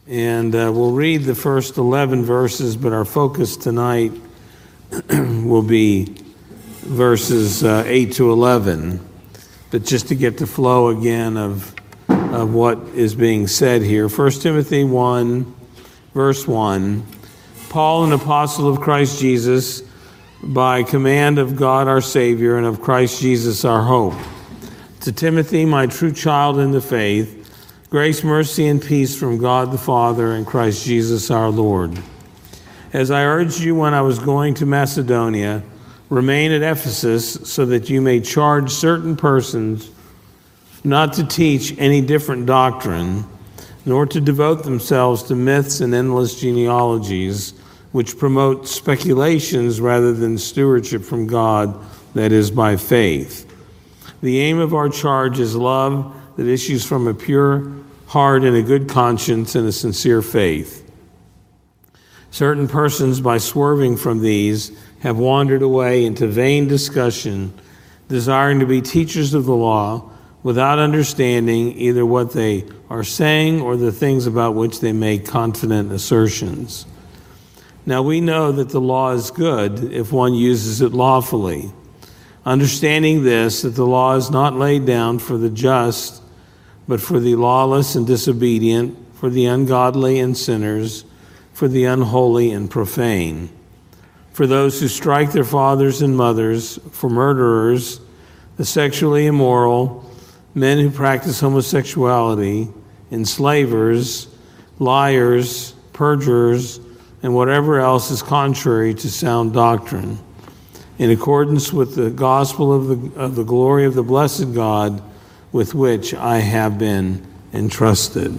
And we'll read the first 11 verses, but our focus tonight will be verses 8 to 11. But just to get the flow again of what is being said here. 1 Timothy 1, verse 1. Paul, an apostle of Christ Jesus, by command of God our Savior and of Christ Jesus our hope. To Timothy, my true child in the faith, grace, mercy, and peace from God the Father and Christ Jesus our Lord. As I urged you when I was going to Macedonia, remain at Ephesus so that you may charge certain persons not to teach any different doctrine, nor to devote themselves to myths and endless genealogies, which promote speculations rather than stewardship from God that is by faith. The aim of our charge is love that issues from a pure heart and a good conscience and a sincere faith. Certain persons, by swerving from these, have wandered away into vain discussion, desiring to be teachers of the law, without understanding either what they are saying or the things about which they make confident assertions. Now we know that the law is good if one uses it lawfully, understanding this, that the law is not laid down for the just, but for the lawless and disobedient, for the ungodly and sinners, for the unholy and profane, for those who strike their fathers and mothers, for murderers, the sexually immoral, men who practice homosexuality, enslavers, liars, perjurers, and whatever else is contrary to sound doctrine, in accordance with the gospel of the glory of the blessed God, with which I have been entrusted.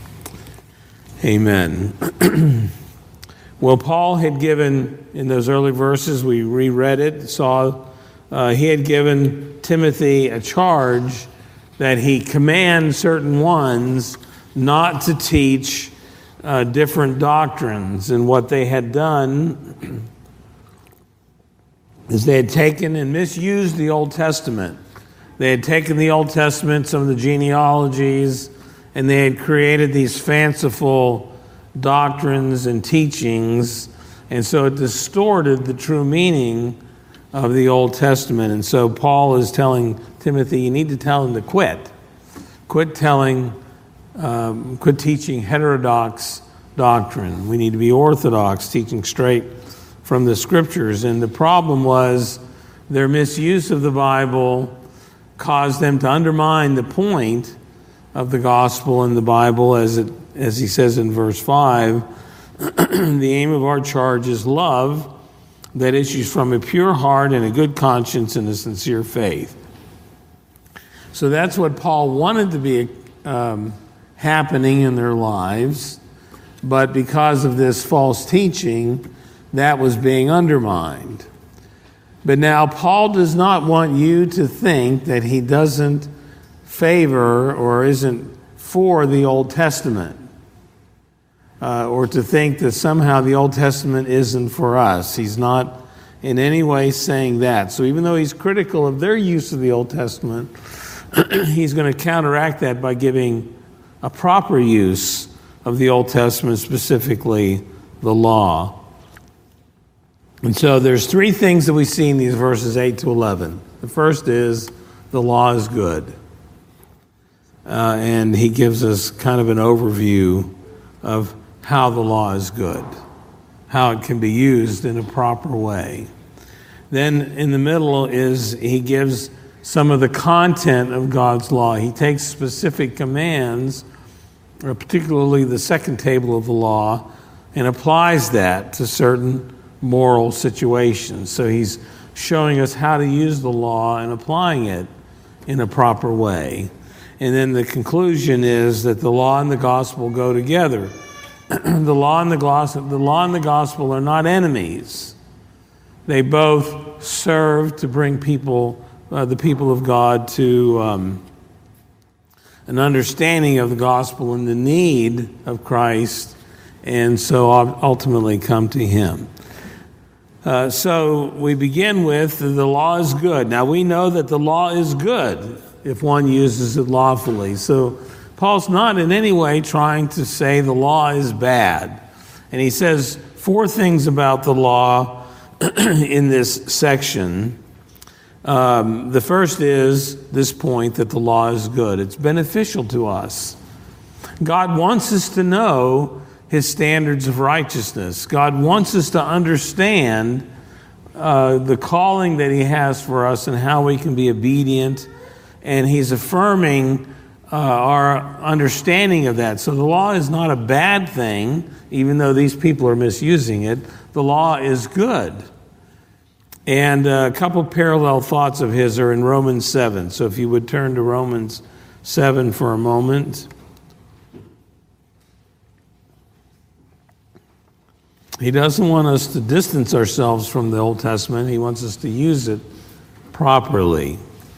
Amen. Well, Paul had given, in those early verses, we reread it, he had given Timothy a charge that he command certain ones not to teach different doctrines. And what they had done is they had taken and misused the Old Testament. They had taken the Old Testament, some of the genealogies, and they had created these fanciful doctrines and teachings, and so it distorted the true meaning of the Old Testament. And so Paul is telling Timothy, you need to tell him to quit. Quit teaching heterodox doctrine. We need to be orthodox, teaching straight from the Scriptures. And the problem was their misuse of the Bible caused them to undermine the point of the gospel in the Bible, as he says in verse 5. The aim of our charge is love that issues from a pure heart and a good conscience and a sincere faith. So that's what Paul wanted to be happening in their lives, but because of this false teaching, that was being undermined. But now Paul does not want you to think that he doesn't favor or isn't for the Old Testament, or to think that somehow the Old Testament isn't for us. He's not in any way saying that. So even though he's critical of their use of the Old Testament, he's going to counteract that by giving a proper use of the Old Testament, specifically the law. And so there's three things that we see in these verses 8 to 11. The first is the law is good. And he gives us kind of an overview of how the law is good, how it can be used in a proper way. Then in the middle is he gives some of the content of God's law. He takes specific commands, particularly the second table of the law, and applies that to certain moral situations. So he's showing us how to use the law and applying it in a proper way. And then the conclusion is that the law and the gospel go together. The law and the gospel are not enemies. They both serve to bring the people of God to an understanding of the gospel and the need of Christ, and so ultimately come to him. So we begin with the law is good. Now we know that the law is good if one uses it lawfully. So Paul's not in any way trying to say the law is bad. And he says 4 things about the law in this section. The first is this point that the law is good. It's beneficial to us. God wants us to know his standards of righteousness. God wants us to understand the calling that he has for us and how we can be obedient. And he's affirming our understanding of that. So the law is not a bad thing, even though these people are misusing it. The law is good. And a couple parallel thoughts of his are in Romans 7. So if you would turn to Romans 7 for a moment. He doesn't want us to distance ourselves from the Old Testament. He wants us to use it properly.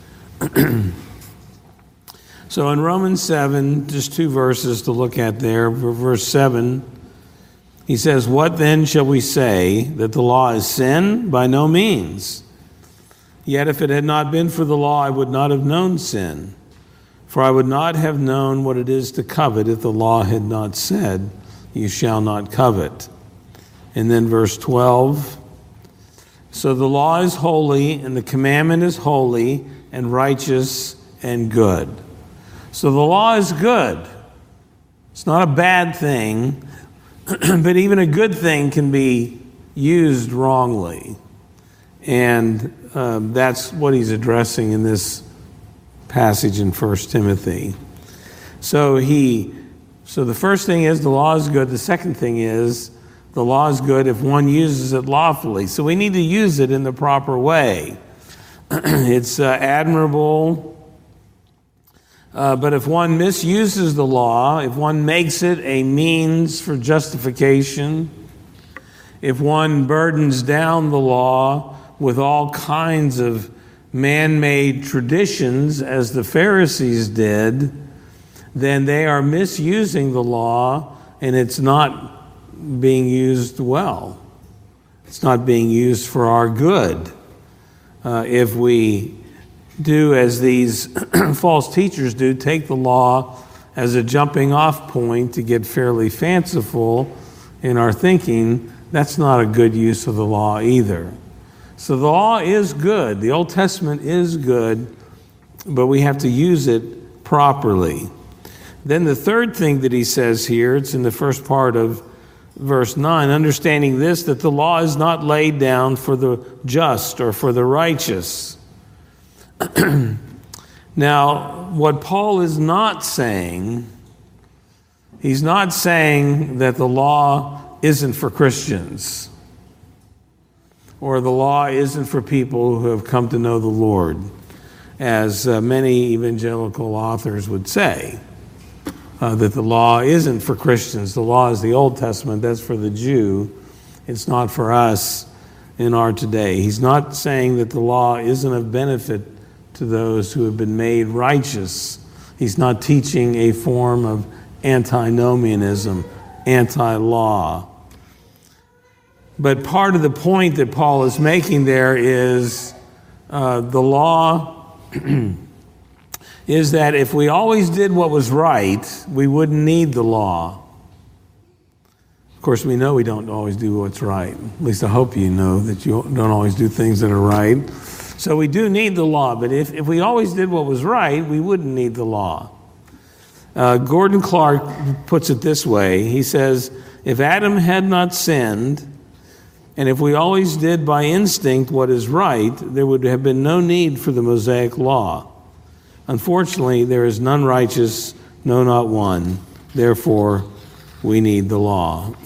So in Romans 7, just 2 verses to look at there. Verse 7, he says, "What then shall we say? That the law is sin? By no means. Yet if it had not been for the law, I would not have known sin. For I would not have known what it is to covet if the law had not said, 'You shall not covet.'" And then verse 12, "So the law is holy, and the commandment is holy, and righteous, and good." So the law is good. It's not a bad thing, but even a good thing can be used wrongly. And that's what he's addressing in this passage in 1 Timothy. So the first thing is the law is good. The second thing is the law is good if one uses it lawfully. So we need to use it in the proper way. It's admirable. But if one misuses the law, if one makes it a means for justification, if one burdens down the law with all kinds of man-made traditions, as the Pharisees did, then they are misusing the law, and it's not being used well. It's not being used for our good. If we do as these false teachers do, take the law as a jumping off point to get fairly fanciful in our thinking, that's not a good use of the law either. So the law is good. The Old Testament is good, but we have to use it properly. Then the third thing that he says here, it's in the first part of verse 9, understanding this, that the law is not laid down for the just or for the righteous. Now, what Paul is not saying, he's not saying that the law isn't for Christians or the law isn't for people who have come to know the Lord, as many evangelical authors would say, that the law isn't for Christians. The law is the Old Testament. That's for the Jew. It's not for us in our today. He's not saying that the law isn't of benefit to those who have been made righteous. He's not teaching a form of antinomianism, anti-law. But part of the point that Paul is making there is the law is that if we always did what was right, we wouldn't need the law. Of course, we know we don't always do what's right. At least I hope you know that you don't always do things that are right. So we do need the law, but if we always did what was right, we wouldn't need the law. Gordon Clark puts it this way. He says, if Adam had not sinned, and if we always did by instinct what is right, there would have been no need for the Mosaic law. Unfortunately, there is none righteous, no, not one. Therefore, we need the law.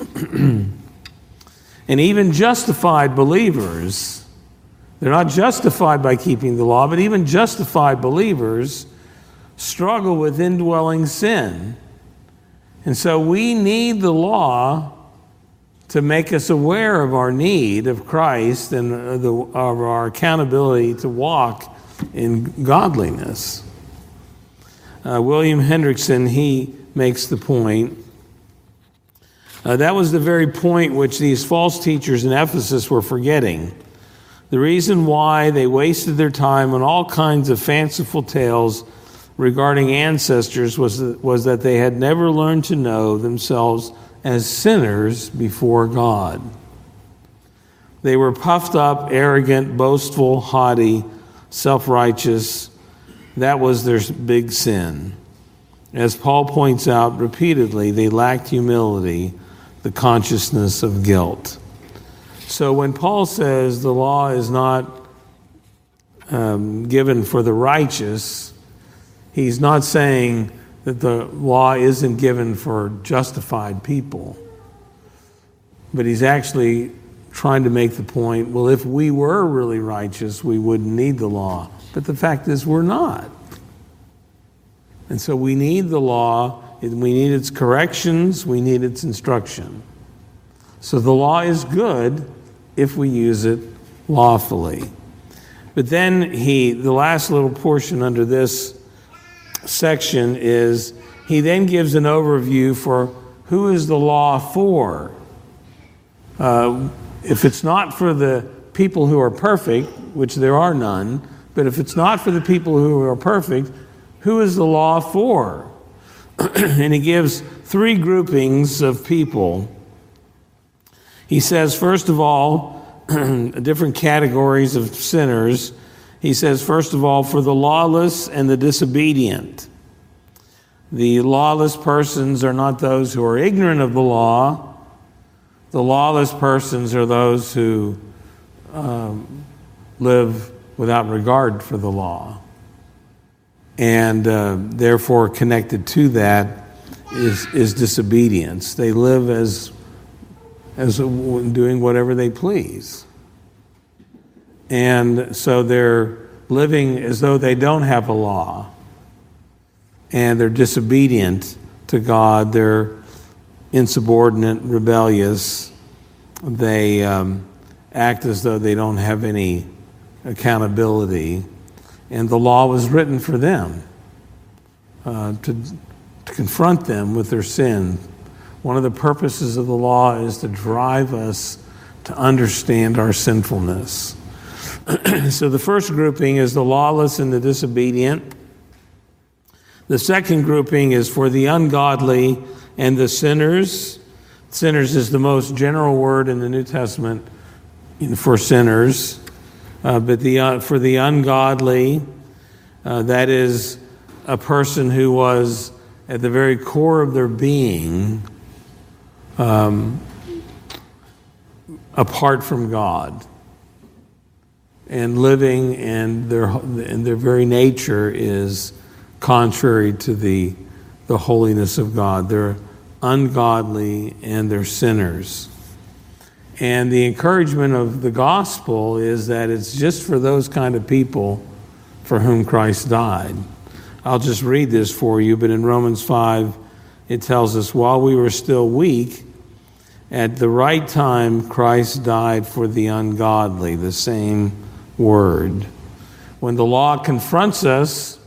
And even justified believers, they're not justified by keeping the law, but even justified believers struggle with indwelling sin. And so we need the law to make us aware of our need of Christ and of our accountability to walk in godliness. William Hendrickson, he makes the point. That was the very point which these false teachers in Ephesus were forgetting. The reason why they wasted their time on all kinds of fanciful tales regarding ancestors was that they had never learned to know themselves as sinners before God. They were puffed up, arrogant, boastful, haughty, self-righteous. That was their big sin. As Paul points out repeatedly, they lacked humility, the consciousness of guilt. So when Paul says the law is not given for the righteous, he's not saying that the law isn't given for justified people. But he's actually trying to make the point, well, if we were really righteous, we wouldn't need the law. But the fact is, we're not. And so we need the law, we need its corrections, we need its instruction. So the law is good if we use it lawfully. But then the last little portion under this section is, he then gives an overview for who is the law for. If it's not for the people who are perfect, which there are none, but if it's not for the people who are perfect, who is the law for? And he gives three groupings of people. He says, first of all, different categories of sinners. He says, first of all, for the lawless and the disobedient. The lawless persons are not those who are ignorant of the law. The lawless persons are those who live without regard for the law. And therefore, connected to that is disobedience. They live as doing whatever they please. And so they're living as though they don't have a law. And they're disobedient to God. They're insubordinate, rebellious. They act as though they don't have any accountability. And the law was written for them, to confront them with their sin. One of the purposes of the law is to drive us to understand our sinfulness. So the first grouping is the lawless and the disobedient. The second grouping is for the ungodly and the sinners. Sinners is the most general word in the New Testament for sinners. But for the ungodly, that is a person who was at the very core of their being apart from God, and living, and their very nature is contrary to the holiness of God. They're ungodly and they're sinners. And the encouragement of the gospel is that it's just for those kind of people for whom Christ died. I'll just read this for you, but in Romans 5, it tells us, while we were still weak, at the right time, Christ died for the ungodly, the same word. When the law confronts us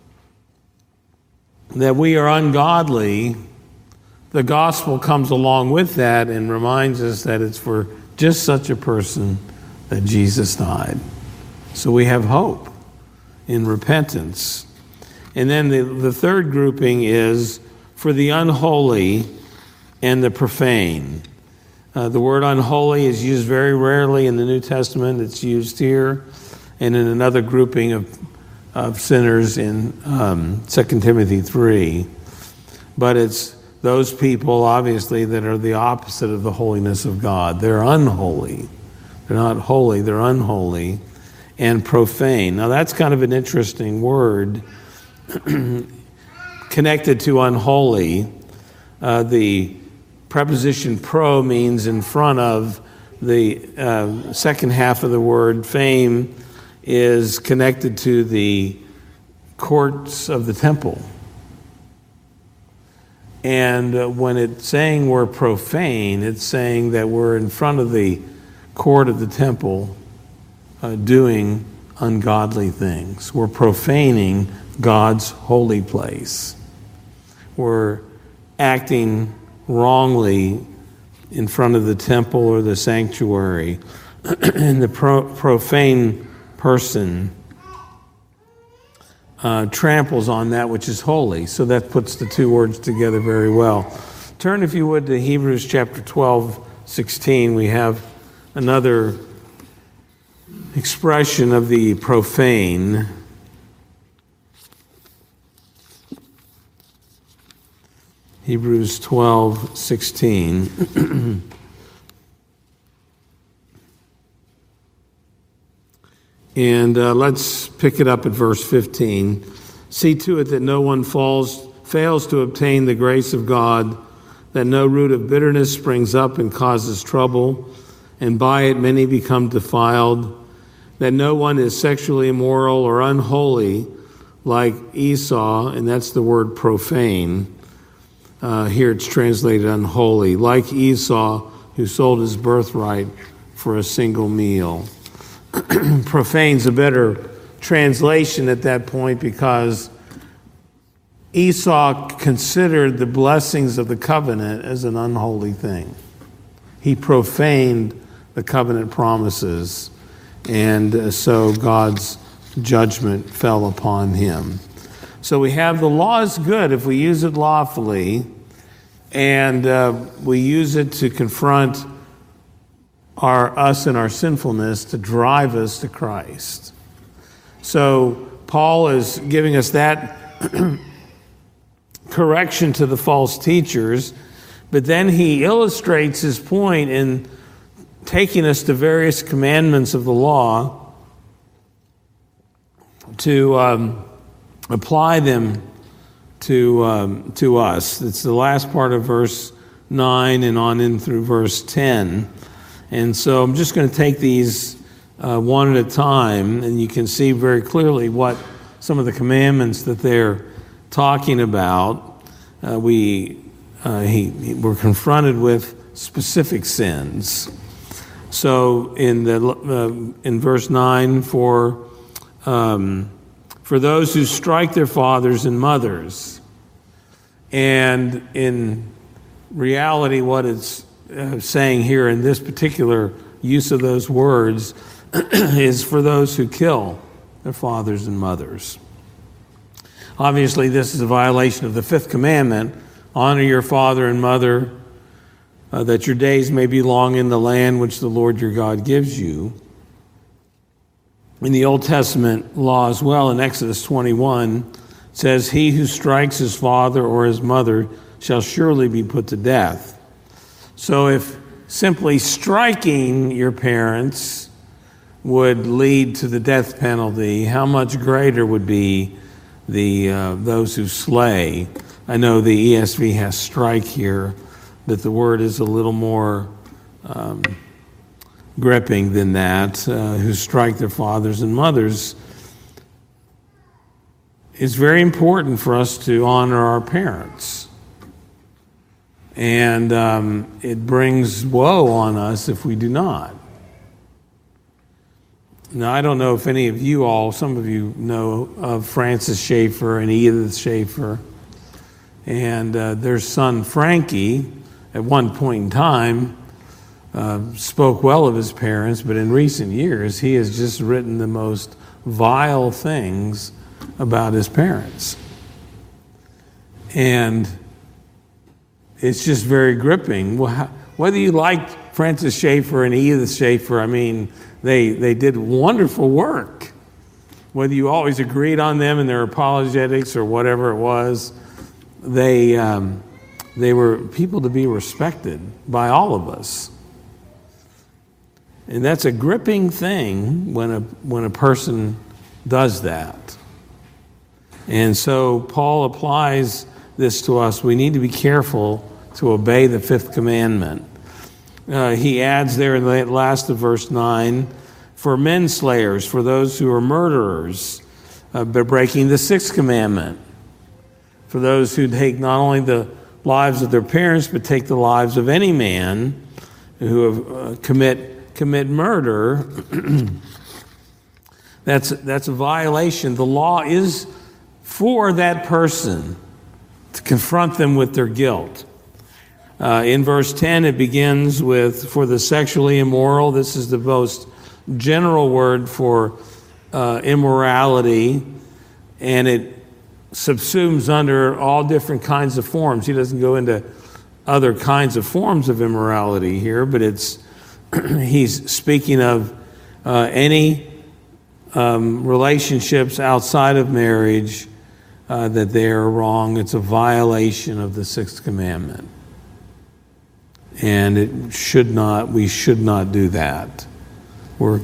that we are ungodly, the gospel comes along with that and reminds us that it's for just such a person that Jesus died. So we have hope in repentance. And then the third grouping is for the unholy and the profane. The word unholy is used very rarely in the New Testament. It's used here and in another grouping of sinners in 2 Timothy 3. But it's those people, obviously, that are the opposite of the holiness of God. They're unholy. They're not holy, they're unholy and profane. Now, that's kind of an interesting word connected to unholy. The preposition pro means in front of. The second half of the word fame is connected to the courts of the temple. And when it's saying we're profane, it's saying that we're in front of the court of the temple doing ungodly things. We're profaning God's holy place. We're acting wrongly in front of the temple or the sanctuary. And the profane person tramples on that which is holy. So that puts the two words together very well. Turn, if you would, to Hebrews chapter 12:16. We have another expression of the profane. Hebrews 12:16. And let's pick it up at verse 15. See to it that no one fails to obtain the grace of God, that no root of bitterness springs up and causes trouble, and by it many become defiled, that no one is sexually immoral or unholy like Esau, and that's the word profane. Here it's translated unholy, like Esau, who sold his birthright for a single meal. Profane's a better translation at that point because Esau considered the blessings of the covenant as an unholy thing. He profaned the covenant promises, and so God's judgment fell upon him. So we have the law is good if we use it lawfully, and we use it to confront us and our sinfulness, to drive us to Christ. So Paul is giving us that correction to the false teachers, but then he illustrates his point in taking us to various commandments of the law to apply them to us. It's the last part of verse 9 and on in through verse 10. And so I'm just going to take these one at a time, and you can see very clearly what some of the commandments that they're talking about. We're confronted with specific sins. So in verse 9, for those who strike their fathers and mothers, and in reality, what it's saying here in this particular use of those words is for those who kill their fathers and mothers. Obviously, this is a violation of the fifth commandment: honor your father and mother, that your days may be long in the land which the Lord your God gives you. In the Old Testament law as well, in Exodus 21, it says, he who strikes his father or his mother shall surely be put to death. So if simply striking your parents would lead to the death penalty, how much greater would be those who slay? I know the ESV has strike here, but the word is a little more gripping than that. Who strike their fathers and mothers. It's very important for us to honor our parents. And it brings woe on us if we do not. Now, I don't know if any of you all, some of you know of Francis Schaeffer and Edith Schaeffer. And their son, Frankie, at one point in time, spoke well of his parents, but in recent years, he has just written the most vile things about his parents. And it's just very gripping. Whether you like Francis Schaeffer and Edith Schaeffer, I mean, they did wonderful work. Whether you always agreed on them and their apologetics or whatever it was, they were people to be respected by all of us. And that's a gripping thing when a person does that. And so Paul applies this to us. We need to be careful to obey the fifth commandment. He adds there in the last of verse 9, for menslayers, for those who are murderers, but breaking the sixth commandment. For those who take not only the lives of their parents, but take the lives of any man who commit murder. That's a violation. The law is for that person to confront them with their guilt. In verse 10, it begins with, for the sexually immoral. This is the most general word for immorality. and it subsumes under all different kinds of forms. He doesn't go into other kinds of forms of immorality here, but he's speaking of any relationships outside of marriage that they are wrong. It's a violation of the sixth commandment. And we should not do that. We're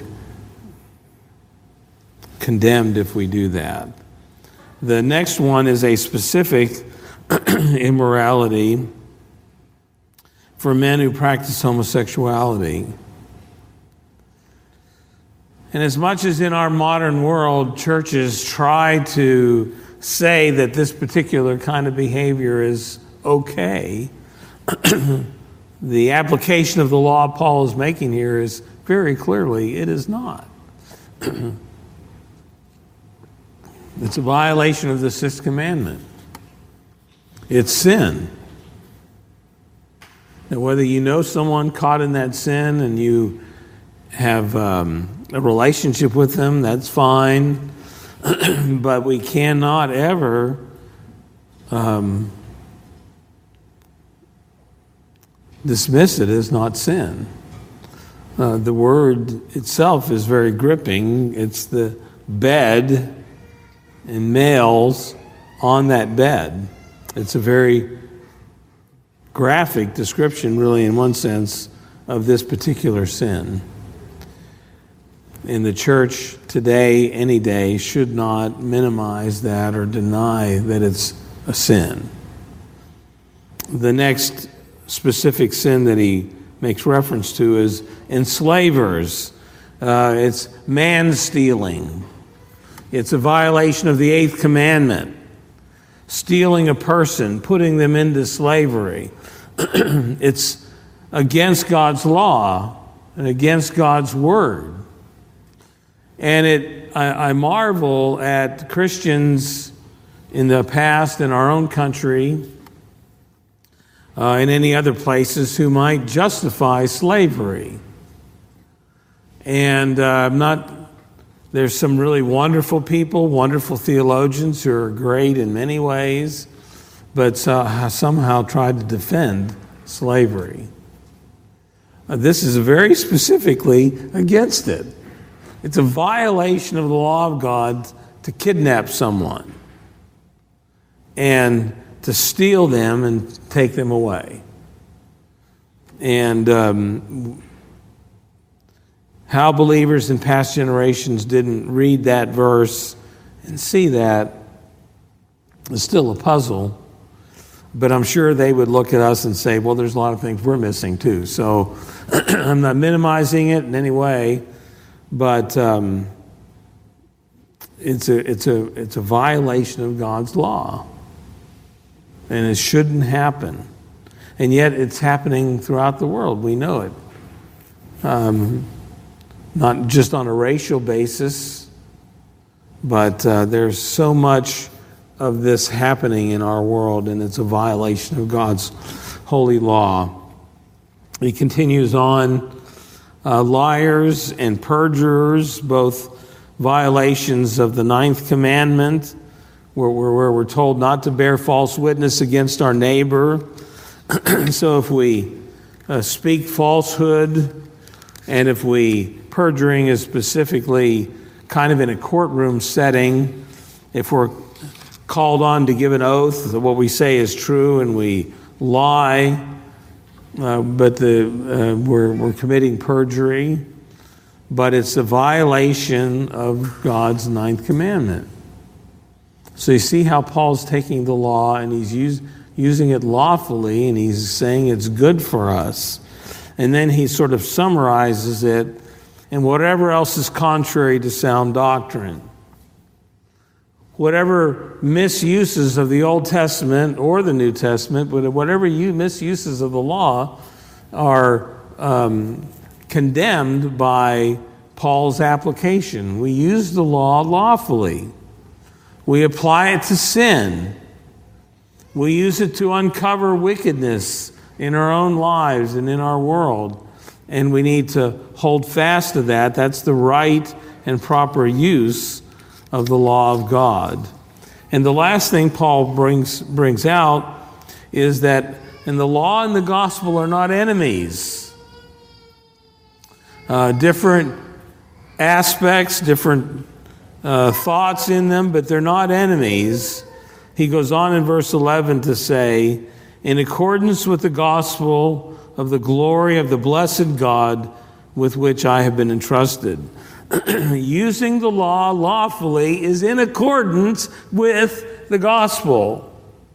condemned if we do that. The next one is a specific immorality for men who practice homosexuality. And as much as in our modern world, churches try to say that this particular kind of behavior is okay, the application of the law Paul is making here is very clearly it is not. It's a violation of the sixth commandment. It's sin. Now, whether you know someone caught in that sin and you have a relationship with them, that's fine. But we cannot ever dismiss it as not sin. The word itself is very gripping. It's the bed and males on that bed. It's a very graphic description, really, in one sense, of this particular sin. And the church today, any day, should not minimize that or deny that it's a sin. The next specific sin that he makes reference to is enslavers. It's man-stealing. It's a violation of the eighth commandment. Stealing a person, putting them into slavery. It's against God's law and against God's word. And I marvel at Christians in the past in our own country and any other places who might justify slavery. And there's some really wonderful people, wonderful theologians who are great in many ways, but somehow tried to defend slavery. This is very specifically against it. It's a violation of the law of God to kidnap someone and to steal them and take them away. And how believers in past generations didn't read that verse and see that is still a puzzle. But I'm sure they would look at us and say, well, there's a lot of things we're missing too. So I'm not minimizing it in any way, but it's a violation of God's law. And it shouldn't happen. And yet it's happening throughout the world. We know it. Not just on a racial basis, but there's so much of this happening in our world, and it's a violation of God's holy law. He continues on, liars and perjurers, both violations of the ninth commandment, where we're told not to bear false witness against our neighbor. So if we speak falsehood, and if perjuring is specifically kind of in a courtroom setting, if we're called on to give an oath that what we say is true and we lie, but we're committing perjury, but it's a violation of God's ninth commandment. So you see how Paul's taking the law and he's using it lawfully, and he's saying it's good for us. And then he sort of summarizes it in whatever else is contrary to sound doctrine. Whatever misuses of the Old Testament or the New Testament, but whatever misuses of the law are condemned by Paul's application. We use the law lawfully. We apply it to sin. We use it to uncover wickedness in our own lives and in our world. And we need to hold fast to that. That's the right and proper use of the law of God. And the last thing Paul brings out is that the law and the gospel are not enemies. Different aspects, different thoughts in them, but they're not enemies. He goes on in verse 11 to say, in accordance with the gospel of the glory of the blessed God with which I have been entrusted. Using the law lawfully is in accordance with the gospel.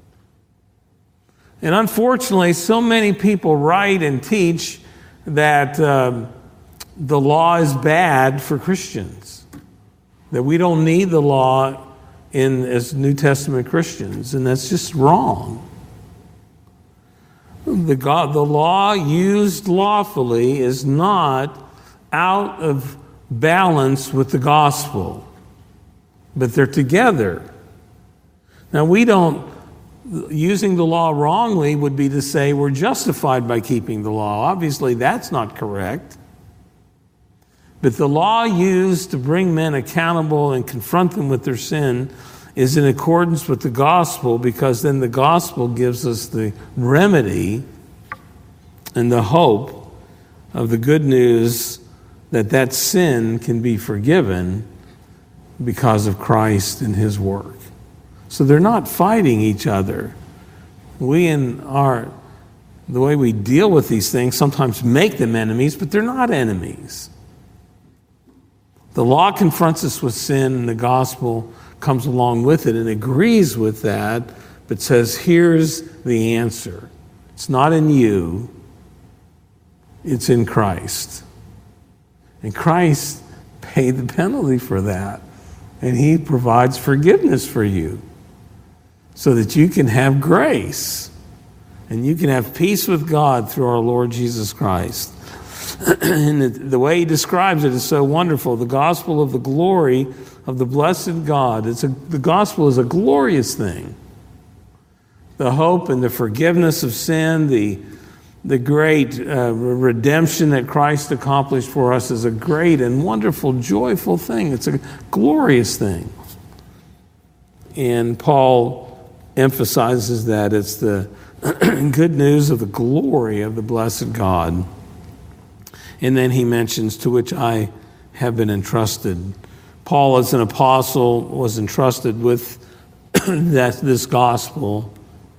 And unfortunately, so many people write and teach that the law is bad for Christians, that we don't need the law as New Testament Christians, and that's just wrong. The law used lawfully is not out of balance with the gospel, but they're together. Now, using the law wrongly would be to say we're justified by keeping the law. Obviously, that's not correct. But the law used to bring men accountable and confront them with their sin is in accordance with the gospel, because then the gospel gives us the remedy and the hope of the good news that sin can be forgiven because of Christ and his work. So they're not fighting each other. The way we deal with these things sometimes make them enemies, but they're not enemies. The law confronts us with sin, and the gospel comes along with it and agrees with that, but says, here's the answer. It's not in you, it's in Christ. And Christ paid the penalty for that. And he provides forgiveness for you so that you can have grace and you can have peace with God through our Lord Jesus Christ. And the way he describes it is so wonderful. The gospel of the glory of the blessed God. The gospel is a glorious thing. The hope and the forgiveness of sin, the great redemption that Christ accomplished for us is a great and wonderful, joyful thing. It's a glorious thing. And Paul emphasizes that it's the good news of the glory of the blessed God. And then he mentions, to which I have been entrusted. Paul, as an apostle, was entrusted with this gospel.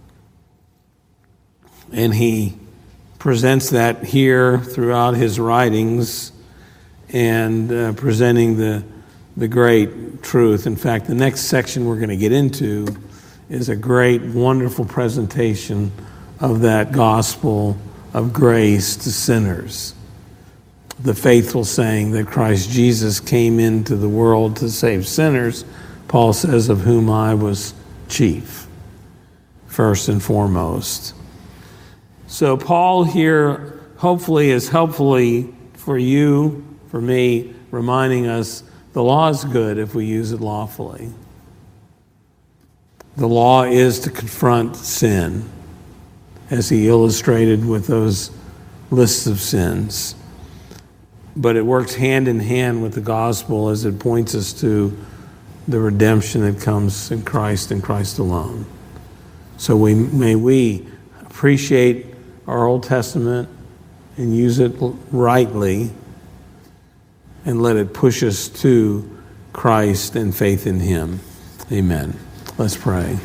And he presents that here throughout his writings and presenting the great truth. In fact, the next section we're going to get into is a great, wonderful presentation of that gospel of grace to sinners. The faithful saying that Christ Jesus came into the world to save sinners, Paul says, of whom I was chief, first and foremost. So Paul here hopefully is helpfully for you, for me, reminding us the law is good if we use it lawfully. The law is to confront sin, as he illustrated with those lists of sins. But it works hand in hand with the gospel as it points us to the redemption that comes in Christ and Christ alone. So may we appreciate our Old Testament and use it rightly and let it push us to Christ and faith in him. Amen. Let's pray.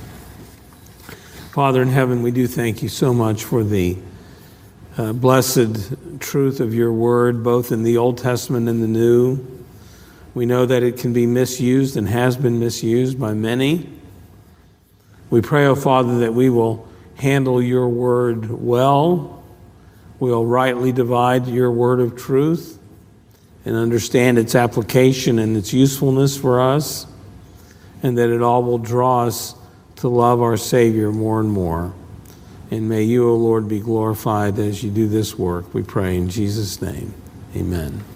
Father in heaven, we do thank you so much for the blessed truth of your word, both in the Old Testament and the New. We know that it can be misused and has been misused by many. We pray, O Father, that we will handle your word well. We'll rightly divide your word of truth and understand its application and its usefulness for us, and that it all will draw us to love our Savior more and more. And may you, O Lord, be glorified as you do this work. We pray in Jesus' name. Amen.